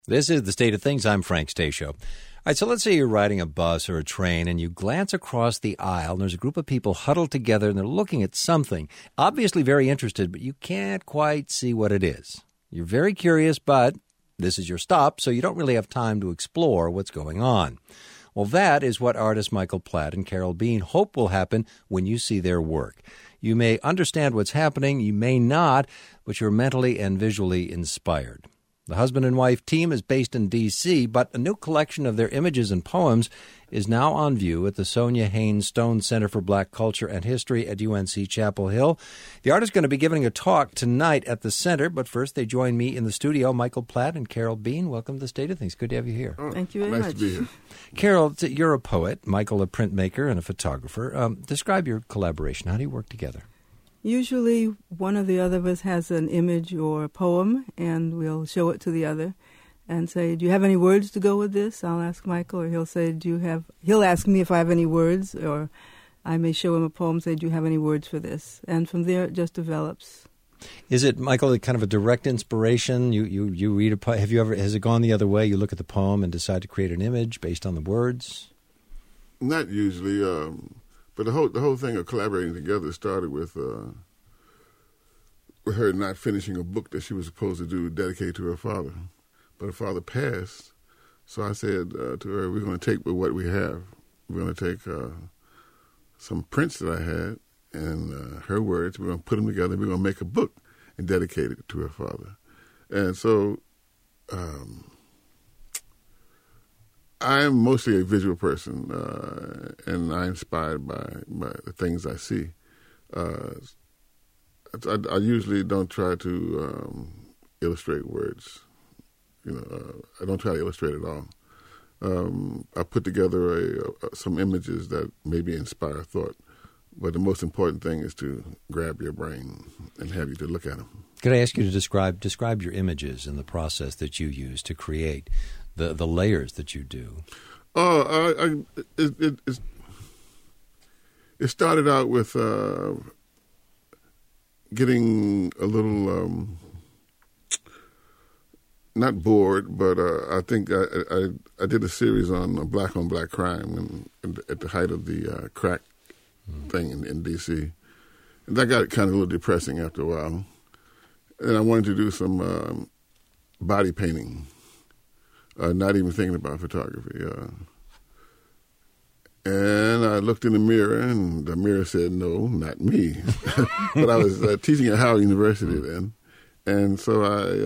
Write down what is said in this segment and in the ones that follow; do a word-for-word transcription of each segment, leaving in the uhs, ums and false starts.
This is The State of Things. I'm Frank Stasio. All right, so let's say you're riding a bus or a train and you glance across the aisle and there's a group of people huddled together and they're looking at something, obviously very interested, but you can't quite see what it is. You're very curious, but this is your stop, so you don't really have time to explore what's going on. Well, that is what artists Michael Platt and Carol Bean hope will happen when you see their work. You may understand what's happening, you may not, but you're mentally and visually inspired. The husband and wife team is based in D C, but a new collection of their images and poems is now on view at the Sonia Haynes Stone Center for Black Culture and History at U N C Chapel Hill. The artist is going to be giving a talk tonight at the center, but first they join me in the studio, Michael Platt and Carol Bean. Welcome to The State of Things. Good to have you here. Oh, Thank you very nice much. to be here. Carol, you're a poet, Michael a printmaker and a photographer. Um, describe your collaboration. How do you work together? Usually one or the other of us has an image or a poem, and we'll show it to the other and say, do you have any words to go with this? I'll ask Michael, or he'll say, do you have, he'll ask me if I have any words, or I may show him a poem, say, do you have any words for this? And from there it just develops. Is it, Michael, kind of a direct inspiration? You, you, you read a poem. Have you ever, has it gone the other way? You look at the poem and decide to create an image based on the words? Not usually, um, but the whole the whole thing of collaborating together started with uh, with her not finishing a book that she was supposed to do dedicated to her father, but her father passed. So I said uh, to her, "We're going to take with what we have. We're going to take uh, some prints that I had and uh, her words. We're going to put them together. We're going to make a book and dedicate it to her father." And so. Um, I'm mostly a visual person, uh, and I'm inspired by, by the things I see. Uh, I, I usually don't try to um, illustrate words. You know, uh, I don't try to illustrate at all. Um, I put together a, a, some images that maybe inspire thought, but the most important thing is to grab your brain and have you to look at them. Could I ask you to describe describe your images and the process that you use to create the the layers that you do? Oh, I, I, it, it, it, it started out with uh, getting a little, um, not bored, but uh, I think I, I I did a series on black on black crime and, at the height of the uh, crack mm. thing in, in D C And that got kind of a little depressing after a while. And I wanted to do some um, body painting. Uh, not even thinking about photography. Uh, and I looked in the mirror, and the mirror said, no, not me. But I was uh, teaching at Howard University then. And so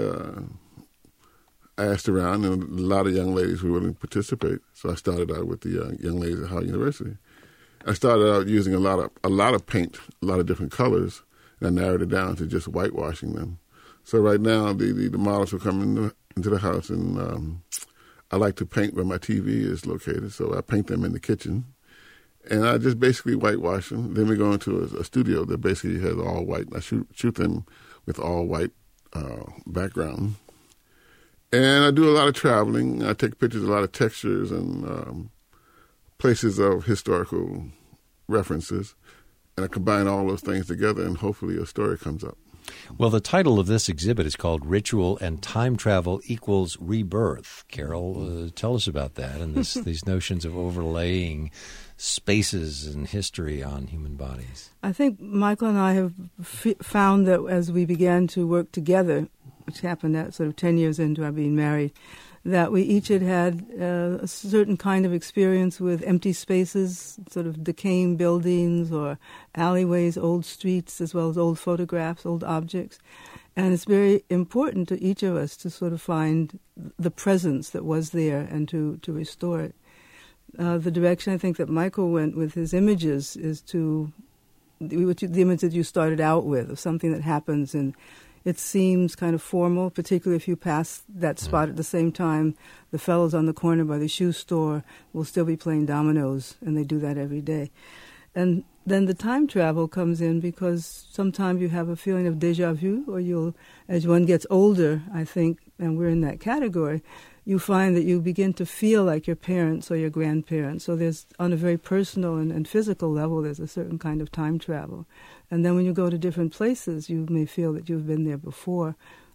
I, uh, I asked around, and a lot of young ladies were willing to participate. So I started out with the uh, young ladies at Howard University. I started out using a lot of a lot of paint, a lot of different colors, and I narrowed it down to just whitewashing them. So right now, the, the, the models are coming into, into the house, and um, I like to paint where my T V is located, so I paint them in the kitchen. And I just basically whitewash them. Then we go into a, a studio that basically has all white. I shoot, shoot them with all white uh, background. And I do a lot of traveling. I take pictures of a lot of textures and um, places of historical references. And I combine all those things together, and hopefully a story comes up. Well, the title of this exhibit is called Ritual and Time Travel Equals Rebirth. Carol, uh, tell us about that and this, these notions of overlaying spaces and history on human bodies. I think Michael and I have f- found that as we began to work together, which happened at sort of ten years into our being married, that we each had had uh, a certain kind of experience with empty spaces, sort of decaying buildings or alleyways, old streets, as well as old photographs, old objects. And it's very important to each of us to sort of find the presence that was there and to, to restore it. Uh, the direction I think that Michael went with his images is to the, the image that you started out with, of something that happens and it seems kind of formal, particularly if you pass that spot at the same time. The fellows on the corner by the shoe store will still be playing dominoes, and they do that every day. And then the time travel comes in because sometimes you have a feeling of déjà vu, or you'll, as one gets older, I think, and we're in that category, you find that you begin to feel like your parents or your grandparents. So there's, on a very personal and, and physical level, there's a certain kind of time travel. And then when you go to different places, you may feel that you've been there before.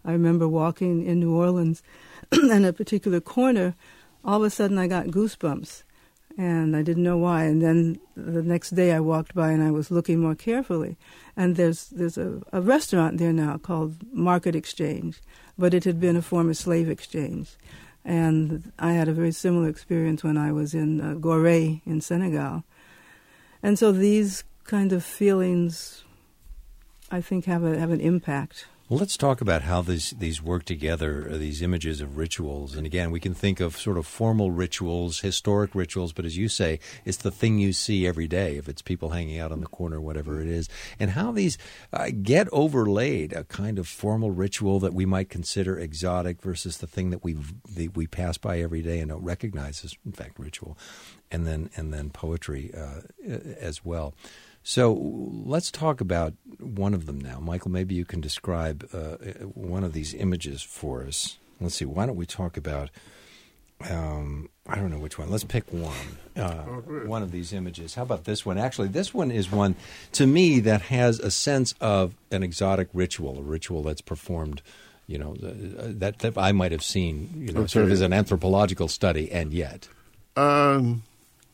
I remember walking in New Orleans in a particular corner. All of a sudden I got goosebumps, and I didn't know why. And then the next day I walked by and I was looking more carefully. And there's there's a, a restaurant there now called Market Exchange, but it had been a former slave exchange. And I had a very similar experience when I was in uh, Gorée in Senegal. And so these kind of feelings, I think, have a have an impact. Well, let's talk about how these these work together, uh, these images of rituals. And again, we can think of sort of formal rituals, historic rituals, but as you say, it's the thing you see every day, if it's people hanging out on the corner, whatever it is, and how these uh, get overlaid, a kind of formal ritual that we might consider exotic versus the thing that we we pass by every day and don't recognize as, in fact, ritual, and then and then poetry uh, as well. So let's talk about one of them now. Michael, maybe you can describe uh, one of these images for us. Let's see. Why don't we talk about, um, I don't know which one. Let's pick one, uh, oh, one of these images. How about this one? Actually, this one is one, to me, that has a sense of an exotic ritual, a ritual that's performed, you know, that, that I might have seen, you know, okay. sort of as an anthropological study, and yet. Um.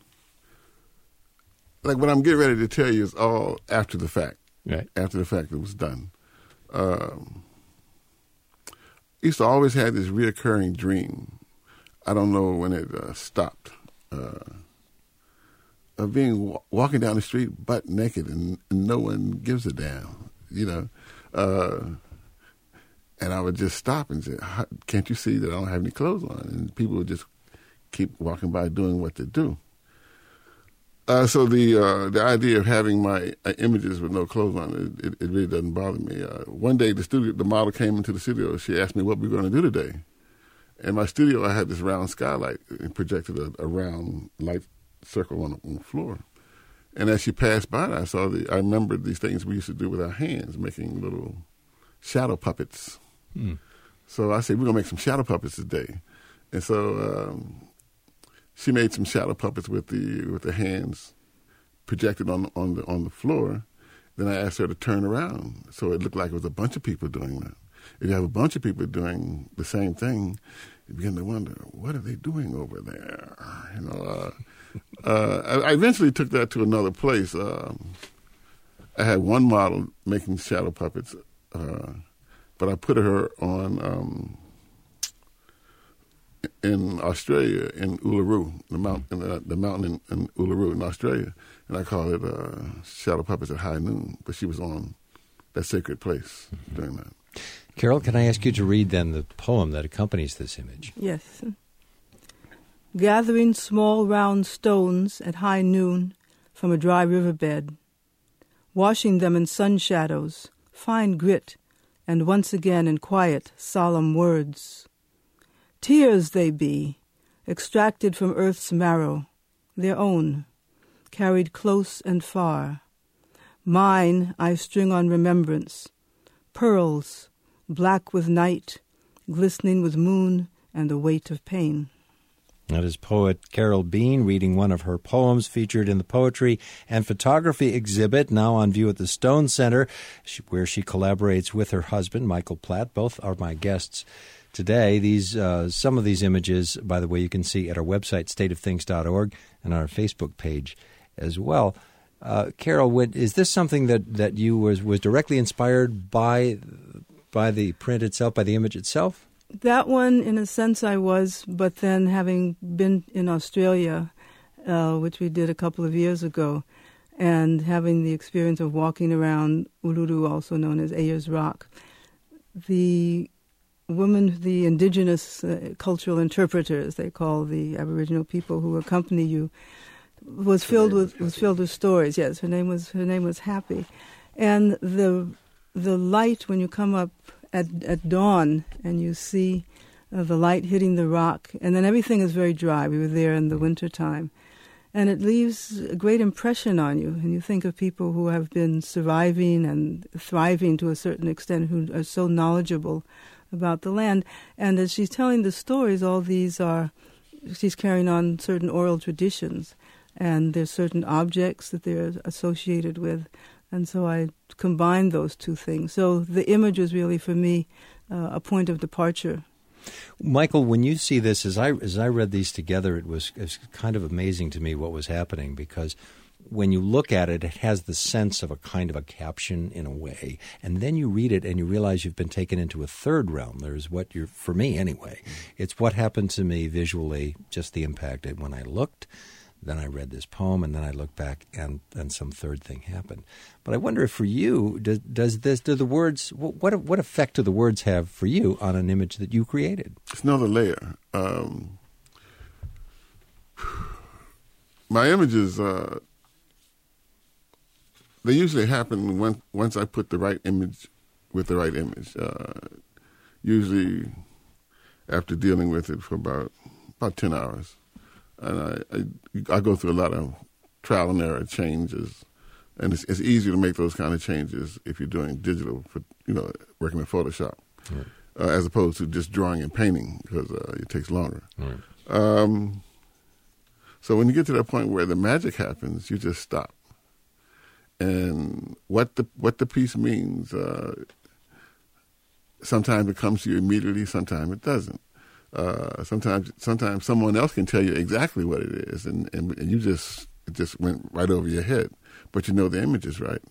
Like what I'm getting ready to tell you is all after the fact. Right. After the fact it was done. Um, I used to always have this reoccurring dream. I don't know when it uh, stopped. Uh, of being walking down the street butt naked and, and no one gives a damn, you know. Uh, and I would just stop and say, "Can't you see that I don't have any clothes on?" And people would just keep walking by doing what they do. Uh, so the uh, the idea of having my uh, images with no clothes on, it, it, it really doesn't bother me. Uh, one day, the studio, the model came into the studio. She asked me what we were going to do today. In my studio, I had this round skylight and projected a, a round light circle on the, on the floor. And as she passed by, I saw the. I remembered these things we used to do with our hands, making little shadow puppets. Mm. So I said, "We're gonna make some shadow puppets today." And so. Um, She made some shadow puppets with the with the hands projected on on the on the floor. Then I asked her to turn around, so it looked like it was a bunch of people doing that. If you have a bunch of people doing the same thing, you begin to wonder, what are they doing over there? You know, uh, uh, I, I eventually took that to another place. Um, I had one model making shadow puppets, uh, but I put her on. Um, in Australia, in Uluru, the mountain, uh, the mountain in, in Uluru in Australia, and I call it uh, Shadow Puppets at High Noon. But she was on that sacred place mm-hmm. during that. Carol, can I ask you to read then the poem that accompanies this image? Yes. Gathering small round stones at high noon from a dry riverbed, washing them in sun shadows, fine grit, and once again in quiet, solemn words. Tears they be, extracted from earth's marrow, their own, carried close and far. Mine I string on remembrance, pearls, black with night, glistening with moon and the weight of pain. That is poet Carol Bean reading one of her poems featured in the Poetry and Photography exhibit, now on view at the Stone Center, where she collaborates with her husband, Michael Platt. Both are my guests today. These uh, some of these images, by the way, you can see at our website, state of things dot org, and on our Facebook page as well. Uh, Carol, would, is this something that, that you was, was directly inspired by by the print itself, by the image itself? That one, in a sense, I was, but then having been in Australia, uh, which we did a couple of years ago, and having the experience of walking around Uluru, also known as Ayers Rock, the women, the indigenous uh, cultural interpreters, they call the Aboriginal people who accompany you, was filled with was filled with stories. Yes, her name was her name was Happy, and the the light when you come up at at dawn and you see uh, the light hitting the rock, and then everything is very dry. We were there in the winter time, and it leaves a great impression on you. And you think of people who have been surviving and thriving to a certain extent, who are so knowledgeable about the land. And as she's telling the stories, all these are, she's carrying on certain oral traditions, and there's certain objects that they're associated with. And so I combined those two things. So the image was really, for me, uh, a point of departure. Michael, when you see this, as I as I read these together, it was, it was kind of amazing to me what was happening, because when you look at it, it has the sense of a kind of a caption in a way, and then you read it and you realize you've been taken into a third realm. There's what you're, for me anyway, it's what happened to me visually, just the impact when I looked. Then I read this poem, and then I looked back, and, and some third thing happened. But I wonder if for you, does, does this, do the words, what what effect do the words have for you on an image that you created? It's another layer. Um, my images, uh, they usually happen when, once I put the right image with the right image. Uh, usually after dealing with it for about about ten hours. And I, I, I go through a lot of trial and error changes, and it's, it's easier to make those kind of changes if you're doing digital, for, you know, working in Photoshop, right. uh, as opposed to just drawing and painting, because uh, it takes longer. Right. Um, so when you get to that point where the magic happens, you just stop. And what the what the piece means, uh, sometimes it comes to you immediately, sometimes it doesn't. Uh, sometimes, sometimes someone else can tell you exactly what it is, and, and, and you just it just went right over your head, but you know the image is right.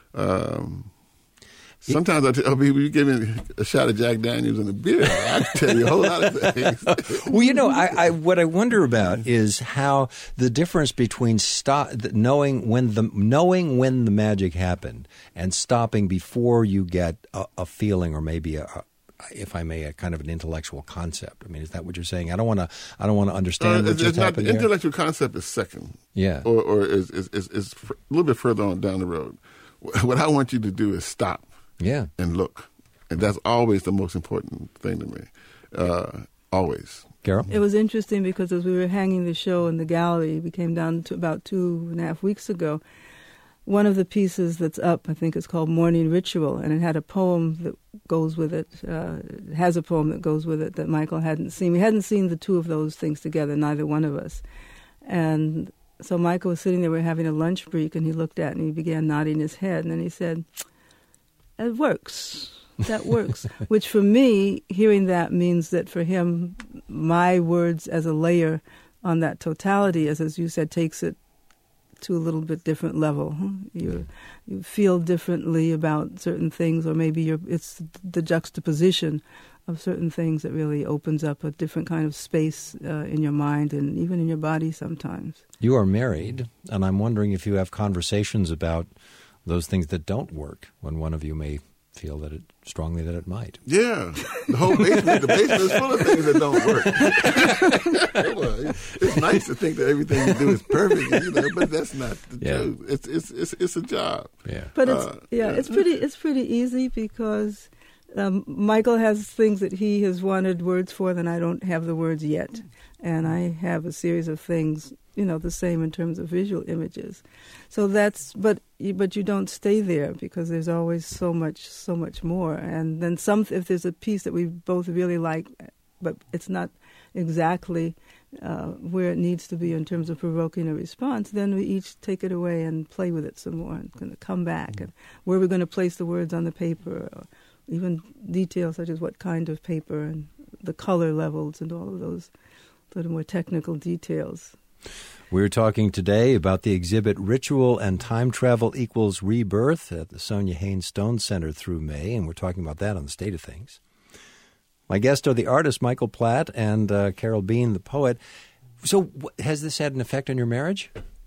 Um, sometimes I tell people, you give me a shot of Jack Daniels and a beer, I can tell you a whole lot of things. Well, you know, I, I, what I wonder about is how the difference between stop, knowing when the knowing when the magic happened and stopping before you get a, a feeling or maybe a, a if I may, a kind of an intellectual concept. I mean, is that what you're saying? I don't want to. I don't want to understand uh, what just not, happened the here. Intellectual concept is second, yeah, or, or is, is is is a little bit further on down the road. What I want you to do is stop, yeah, and look, and that's always the most important thing to me. Uh, always. Carol? It was interesting because as we were hanging the show in the gallery, we came down to about two and a half weeks ago. One of the pieces that's up, I think, is called Morning Ritual, and it had a poem that goes with it. Uh, it has a poem that goes with it that Michael hadn't seen. We hadn't seen the two of those things together, neither one of us. And so Michael was sitting there, we were having a lunch break, and he looked at it, and he began nodding his head, and then he said, "It works. That works." Which for me, hearing that means that for him, my words as a layer on that totality, as, as you said, takes it to a little bit different level. You you feel differently about certain things, or maybe you're, it's the juxtaposition of certain things that really opens up a different kind of space uh, in your mind and even in your body sometimes. You are married, and I'm wondering if you have conversations about those things that don't work when one of you may feel that it strongly that it might. Yeah, the whole basement, the basement is full of things that don't work. Well, it's nice to think that everything you do is perfect, you know, but that's not the yeah. truth. It's it's it's it's a job. Yeah, but it's uh, yeah, it's pretty it's pretty easy because um, Michael has things that he has wanted words for that I don't have the words yet, and I have a series of things, you know, the same in terms of visual images. So that's, but but you don't stay there because there's always so much, so much more. And then some, if there's a piece that we both really like, but it's not exactly uh, where it needs to be in terms of provoking a response, then we each take it away and play with it some more and kind of come back. And where we're going to place the words on the paper, or even details such as what kind of paper and the color levels and all of those little more technical details. We're talking today about the exhibit Ritual and Time Travel Equals Rebirth at the Sonia Haynes Stone Center through May, and we're talking about that on the State of Things. My guests are the artist Michael Platt and uh, Carol Bean, the poet. So wh- has this had an effect on your marriage?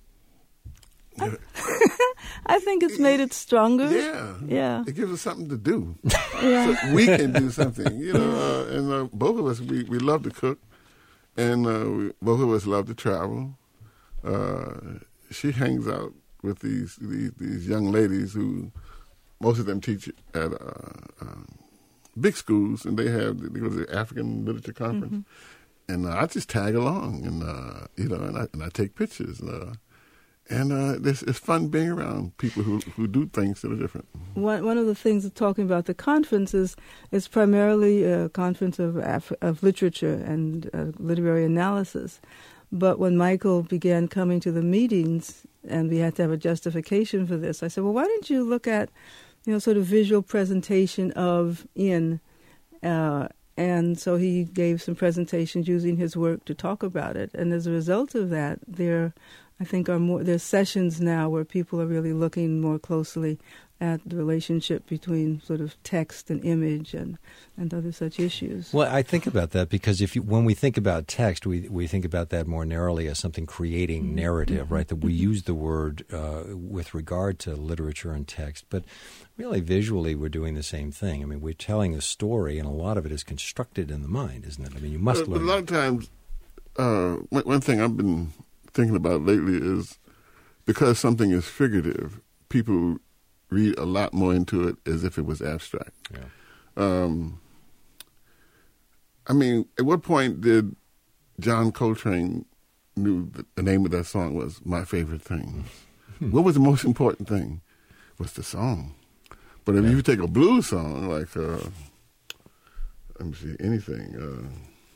I think it's made it stronger. Yeah. Yeah. It gives us something to do. Yeah. So we can do something, you know, uh, and uh, both of us, we, we love to cook, and uh, we, both of us love to travel. Uh, she hangs out with these, these these young ladies who, most of them teach at uh, uh, big schools, and they have they go to the African Literature Conference, mm-hmm. and uh, I just tag along, and uh, you know, and I and I take pictures, uh, and uh, it's, it's fun being around people who, who do things that are different. One one of the things of talking about the conference is, is primarily a conference of Af- of literature and uh, literary analysis. But when Michael began coming to the meetings and we had to have a justification for this, I said, well, why don't you look at, you know, sort of visual presentation of in Uh, and so he gave some presentations using his work to talk about it. And as a result of that, there, I think, are more there's sessions now where people are really looking more closely at the relationship between sort of text and image and, and other such issues. Well, I think about that because if you, when we think about text, we we think about that more narrowly as something creating narrative, right? That we use the word uh, with regard to literature and text, but really visually we're doing the same thing. I mean, we're telling a story, and a lot of it is constructed in the mind, isn't it? I mean, you must uh, learn. A lot of times, uh, one thing I've been thinking about lately is because something is figurative, people read a lot more into it as if it was abstract. Yeah. Um, I mean, at what point did John Coltrane knew that the name of that song was My Favorite Thing? What was the most important thing? Was the song. But if yeah. you take a blues song, like, uh, let me see, anything, uh,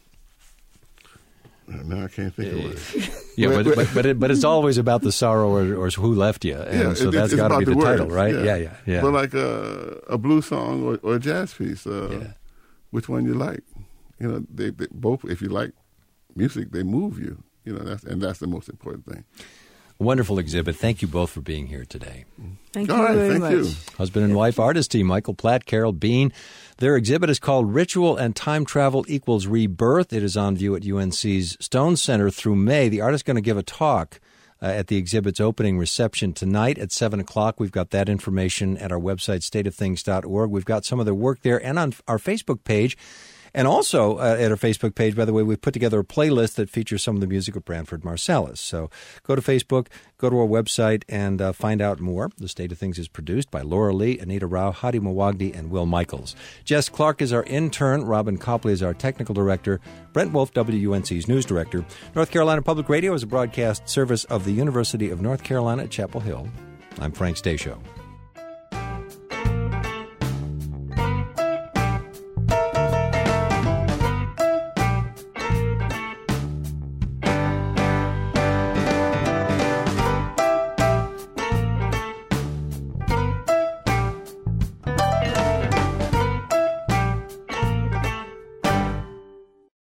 now I can't think of it. Yeah, but but but, it, but it's always about the sorrow or, or who left you, and yeah, so it, that's got to be the, the title, right? Yeah, yeah, yeah. yeah. But like a, a blues song or, or a jazz piece, uh, yeah. which one you like? You know, they, they both. If you like music, they move you. You know, that's and that's the most important thing. Wonderful exhibit. Thank you both for being here today. Thank you All right, very thank much. you. Husband and wife artist team, Michael Platt, Carol Bean. Their exhibit is called Ritual and Time Travel Equals Rebirth. It is on view at U N C's Stone Center through May. The artist is going to give a talk uh, at the exhibit's opening reception tonight at seven o'clock. We've got that information at our website, state of things dot org. We've got some of their work there and on our Facebook page. And also uh, at our Facebook page, by the way, we've put together a playlist that features some of the music of Branford Marsalis. So go to Facebook, go to our website, and uh, find out more. The State of Things is produced by Laura Lee, Anita Rao, Hadi Mawagdi, and Will Michaels. Jess Clark is our intern. Robin Copley is our technical director. Brent Wolf, W U N C's news director. North Carolina Public Radio is a broadcast service of the University of North Carolina at Chapel Hill. I'm Frank Stasio.